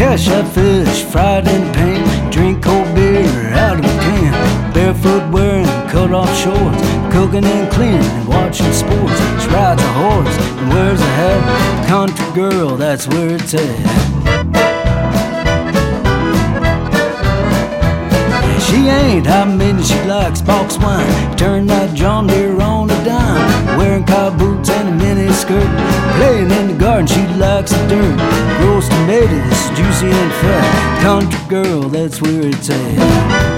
cash out fish, fried in the pan, drink cold beer out of a can, barefoot wearing cut-off shorts, cooking and cleaning and watching sports. She rides a horse and wears a hat, country girl, that's where it's at. She ain't, I mean she likes box wine, turn that John Deere on a dime, wearing cow boots and a mini skirt, playing in the garden, she likes the dirt, grows tomatoes, juicy and fat, country girl, that's where it's at.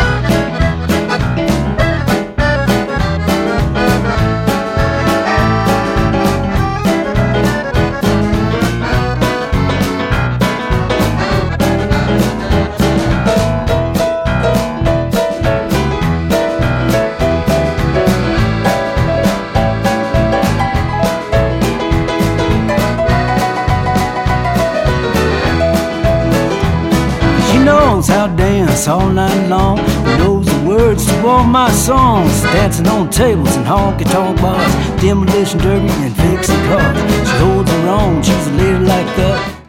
Knows how to dance all night long, knows the words to all my songs, dancing on tables and honky-tonk bars, demolition derby and fixing cars. She holds her own, she's a lady like that.